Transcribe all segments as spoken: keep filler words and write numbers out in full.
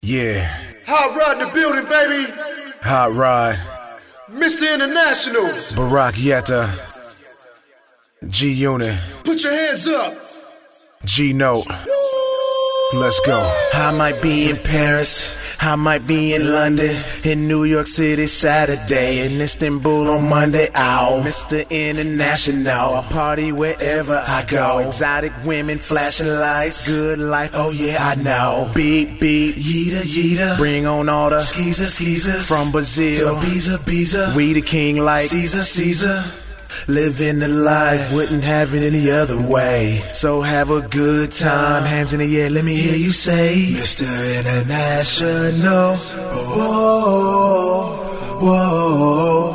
Yeah. Hot Rod in the building, baby. Hot Rod. Mister International. Barack Yetta. G Unit. Put your hands up. G Note. Let's go. I might be in Paris, I might be in London, in New York City Saturday, in Istanbul on Monday. Ow, Mister International, I party wherever I go. Exotic women, flashing lights, good life, oh yeah I know. Beep beep, yeeta yeeta, bring on all the skeezer skeezers from Brazil to Ibiza Ibiza. We the king like Caesar Caesar. Living the life, wouldn't have it any other way. So have a good time, hands in the air, let me hear you say Mister International. Whoa, whoa,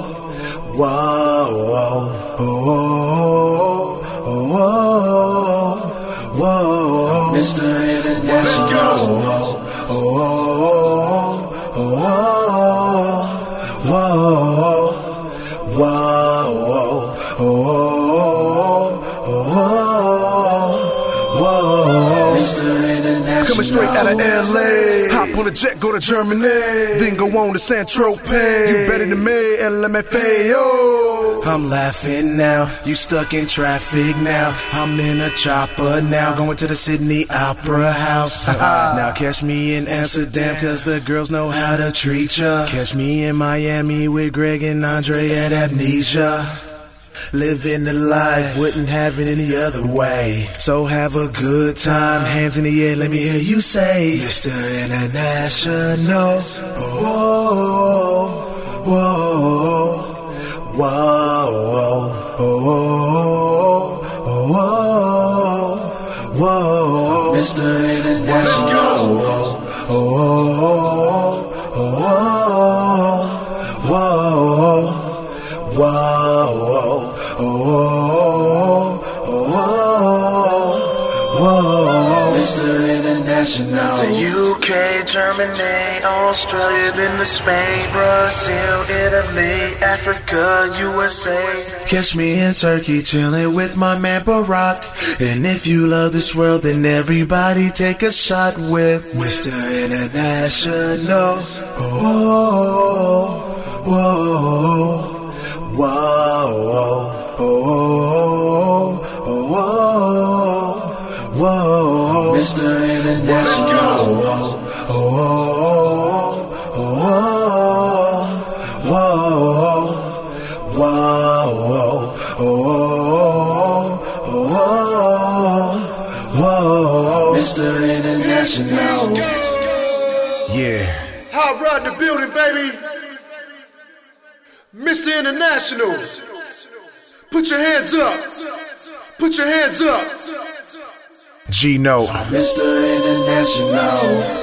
whoa, whoa, whoa, whoa, Mister International. Let's go. Whoa, whoa, whoa, whoa. Oh, oh, oh, oh, Mister International. Coming straight out of L A, hop on a jet, go to Germany, then go on to Saint-Tropez. You better than me, L M F A O. I'm laughing now, you stuck in traffic now. I'm in a chopper now, going to the Sydney Opera House. Now catch me in Amsterdam, cause the girls know how to treat ya. Catch me in Miami with Greg and Andre at Amnesia. Living the life, wouldn't have it any other way. So have a good time, hands in the air, let me hear you say Mister International. Whoa, whoa, whoa, whoa, whoa, whoa, Mister International. Let's go. Whoa, whoa, whoa, whoa. Oh, oh, oh, oh, Mister International. The U K, Germany, Australia, then to Spain, Brazil, Italy, Africa, U S A. Catch me in Turkey, chilling with my man Barack. And if you love this world, then everybody take a shot with Mister International. Oh, oh, oh, whoa. Oh, oh, oh, whoa, Mister International. Let's go. Oh, oh, oh, whoa, whoa, whoa, Mister International. Yeah. Hot Rod in the building, baby. Mister International. Put your hands up. Put your hands up. G Note. Mister International.